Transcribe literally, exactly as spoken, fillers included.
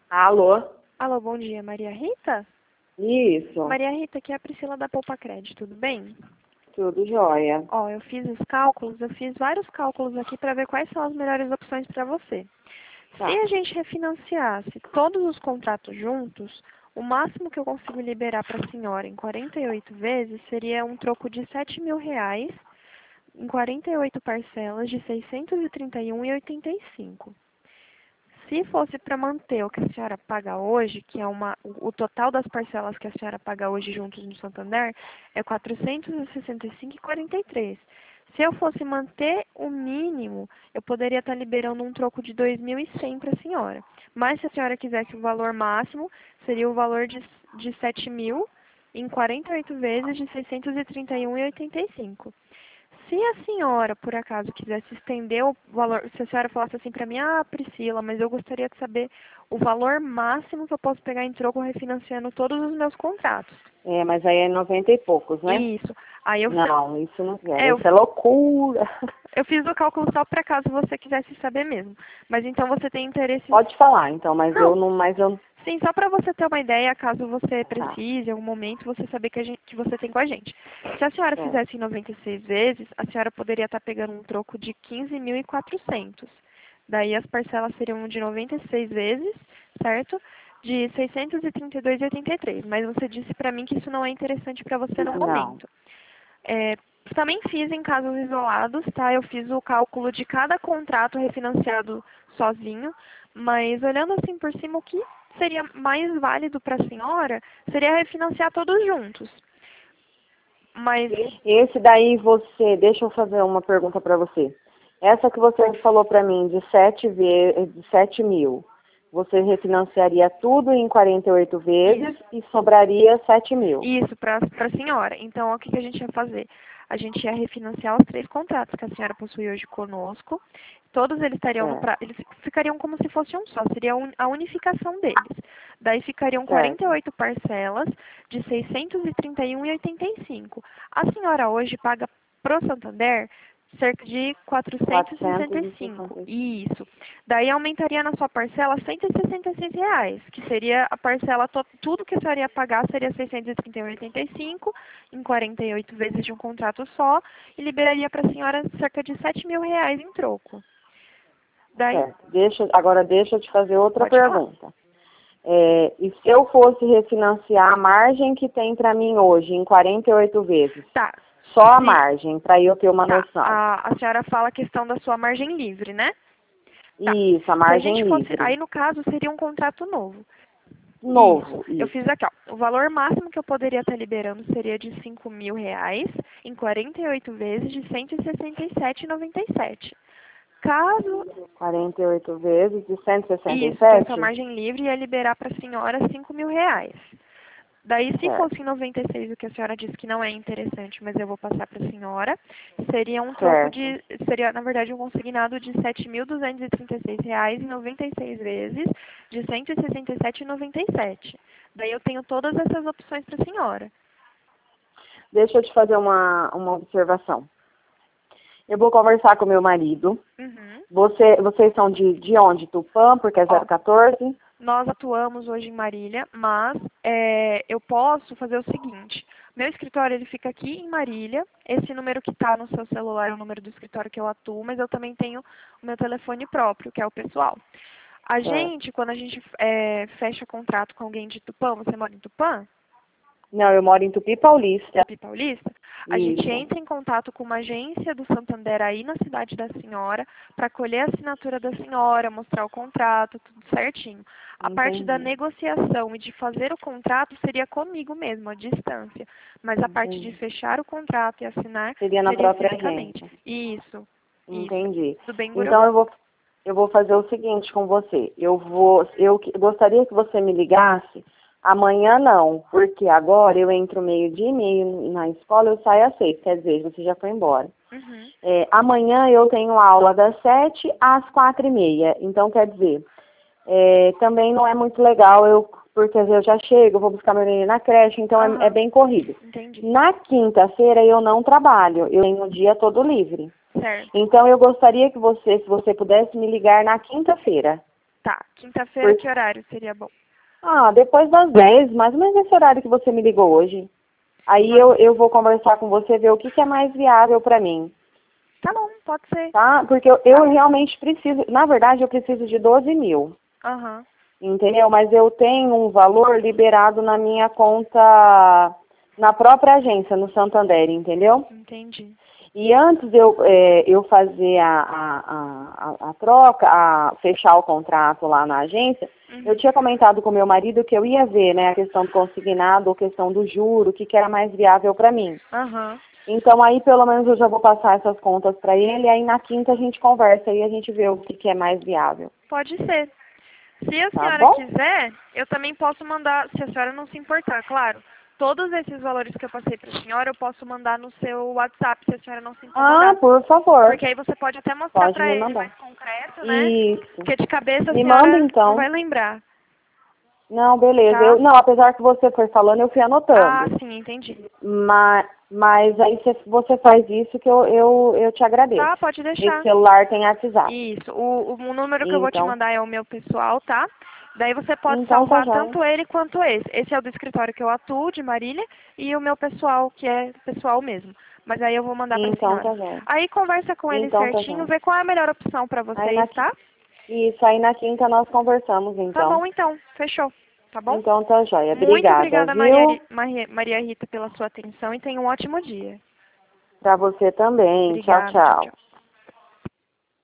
Alô? Alô, bom dia, Maria Rita? Isso, Maria Rita, aqui é a Priscila da Poupa Crédito, tudo bem? tudo jóia. Ó, eu fiz os cálculos, eu fiz vários cálculos aqui para ver quais são as melhores opções para você. Se Tá. a gente refinanciasse todos os contratos juntos, o máximo que eu consigo liberar para a senhora em quarenta e oito vezes seria um troco de sete mil reais em quarenta e oito parcelas de seiscentos e trinta e um reais e oitenta e cinco centavos. Se fosse para manter o que a senhora paga hoje, que é uma, o total das parcelas que a senhora paga hoje juntos no Santander, é quatrocentos e sessenta e cinco reais e quarenta e três centavos. Se eu fosse manter o mínimo, eu poderia estar liberando um troco de dois mil e cem para a senhora. Mas se a senhora quisesse o valor máximo, seria o valor de, de sete mil em quarenta e oito vezes de seiscentos e trinta e um reais e oitenta e cinco centavos. Se a senhora, por acaso, quisesse estender o valor, se a senhora falasse assim para mim, ah, Priscila, mas eu gostaria de saber o valor máximo que eu posso pegar em troco refinanciando todos os meus contratos. É, mas aí é noventa e poucos, né? Isso. Aí eu, Não, isso não é, quero. eu, Isso é loucura. eu fiz o cálculo só para caso você quisesse saber mesmo. Mas então você tem interesse... Pode falar, então, mas Não, eu não, mas eu... sim, só para você ter uma ideia, caso você Tá, precise, em algum momento, você saber que, a gente, que você tem com a gente. Se a senhora certo, fizesse em noventa e seis vezes, a senhora poderia estar pegando um troco de quinze mil e quatrocentos. Daí as parcelas seriam de noventa e seis vezes, certo? De seiscentos e trinta e dois reais e oitenta e três. Mas você disse para mim que isso não é interessante para você no não. momento. É, também fiz em casos isolados, tá? Eu fiz o cálculo de cada contrato refinanciado sozinho, mas olhando assim por cima, o que seria mais válido para a senhora seria refinanciar todos juntos. Mas, Esse daí você, deixa eu fazer uma pergunta para você. Essa que você falou para mim de sete ve- de sete mil, você refinanciaria tudo em quarenta e oito vezes isso, e sobraria sete mil. isso para a senhora. Então, o que, que a gente ia fazer? A gente ia refinanciar os três contratos que a senhora possui hoje conosco. Todos eles estariam no Certo, pra... eles ficariam como se fosse um só, seria a un- a unificação deles. Daí ficariam quarenta e certo. oito parcelas de seiscentos e trinta e um reais e oitenta e cinco. A senhora hoje paga pro Santander cerca de quatrocentos e sessenta e cinco. quatrocentos e sessenta. Isso. Daí aumentaria na sua parcela cento e sessenta e seis reais, que seria a parcela, to... tudo que a senhora ia pagar seria seiscentos e trinta e um reais e oitenta e cinco em quarenta e oito vezes de um contrato só e liberaria para a senhora cerca de sete mil reais em troco. Daí, Certo. Deixa, agora deixa eu te fazer outra pode falar. pergunta. É, e se eu fosse refinanciar a margem que tem para mim hoje em quarenta e oito vezes? Tá. Só a Se, margem, para eu ter uma tá. noção. A, a senhora fala a questão da sua margem livre, né? Tá. Isso, a Se a gente margem fosse, livre. aí no caso seria um contrato novo. Isso. Novo, Eu isso. fiz aqui, ó. O valor máximo que eu poderia estar liberando seria de cinco mil reais em quarenta e oito vezes de cento e sessenta e sete reais e noventa e sete. Caso quarenta e oito vezes de cento e sessenta e isso, que é a sua sete? margem livre, ia liberar para a senhora cinco mil reais. Daí, se Certo, fosse em noventa e seis, o que a senhora disse que não é interessante, mas eu vou passar para a senhora, seria um troco certo. de, seria, na verdade, um consignado de sete mil duzentos e trinta e seis reais e noventa e seis vezes de cento e sessenta e sete reais e noventa e sete. Daí eu tenho todas essas opções para a senhora. Deixa eu te fazer uma, uma observação. Eu vou conversar com meu marido. Uhum. Você, vocês são de, de onde? Tupã, porque é Ó, zero quatorze? nós atuamos hoje em Marília, mas é, eu posso fazer o seguinte. Meu escritório ele fica aqui em Marília. Esse número que está no seu celular é o número do escritório que eu atuo, mas eu também tenho o meu telefone próprio, que é o pessoal. A Certo. gente, quando a gente é, fecha contrato com alguém de Tupã, você mora em Tupã? Não, eu moro em Tupi Paulista. Tupi Paulista, a gente Isso. entra em contato com uma agência do Santander aí na cidade da senhora para colher a assinatura da senhora, mostrar o contrato, tudo certinho. A parte da Entendi. negociação e de fazer o contrato seria comigo mesmo, à distância. Mas a parte de Entendi. fechar o contrato e assinar Seria na seria própria fisicamente. agência. Isso, isso. Entendi. Tudo bem, Guru? Então eu vou, eu vou fazer o seguinte com você. Eu vou, eu que- gostaria que você me ligasse. Amanhã não, porque agora eu entro meio-dia e meio na escola, eu saio às seis, quer dizer, você já foi embora. Uhum. É, amanhã eu tenho aula das sete às quatro e meia, então quer dizer, é, também não é muito legal, eu, porque eu já chego, eu vou buscar meu menino na creche, então é, é Aham, bem corrido. entendi. Na quinta-feira eu não trabalho, eu tenho o dia todo livre. Certo. Então eu gostaria que você, se você pudesse me ligar na quinta-feira. Tá. Quinta-feira, Por- que horário seria bom? Ah, depois das dez, mais ou menos esse horário que você me ligou hoje. Aí eu, eu vou conversar com você, ver o que, que é mais viável para mim, Tá bom, pode ser. tá? Porque eu, eu realmente preciso, na verdade eu preciso de doze mil, Aham. entendeu? Mas eu tenho um valor liberado na minha conta, na própria agência, no Santander, entendeu? Entendi. E antes de eu, é, eu fazer a, a, a, a troca, a fechar o contrato lá na agência, Uhum. eu tinha comentado com meu marido que eu ia ver, né, a questão do consignado, a questão do juro, o que, que era mais viável para mim. Aham. Então aí pelo menos eu já vou passar essas contas para ele, aí na quinta a gente conversa e a gente vê o que, que é mais viável. Pode ser. Se a Tá senhora bom? quiser, eu também posso mandar, se a senhora não se importar, claro. Todos esses valores que eu passei para a senhora, eu posso mandar no seu WhatsApp, se a senhora não se Ah, incomodar. por favor. Porque aí você pode até mostrar Pode para me ele mandar. mais concreto, né? Isso. Porque de cabeça a Me manda senhora não então. vai lembrar, Não, beleza. tá? Eu, não, apesar que você foi falando, eu fui Ah, anotando. sim, entendi. Mas, mas aí se você faz isso que eu, eu, eu te agradeço. Tá, pode Esse deixar. celular tem WhatsApp. Isso. O, o número que eu vou te Então, mandar é o meu pessoal, tá? Daí você pode então tá salvar jóia. tanto ele quanto esse. Esse é o do escritório que eu atuo, de Marília, e o meu pessoal, que é pessoal mesmo. Mas aí eu vou mandar pra Então senhora. tá jóia. Aí conversa com ele Então tá certinho, jóia. vê qual é a melhor opção pra Aí na, vocês, qui- tá? isso, aí na quinta nós conversamos Tá então. bom então, fechou. Tá bom? Então tá jóia. Muito Obrigada, obrigada, Maria, viu? Ri- Maria, Maria Rita, pela sua atenção e tenha um ótimo dia. Pra você também. Tchau, Obrigada, tchau, tchau. tchau.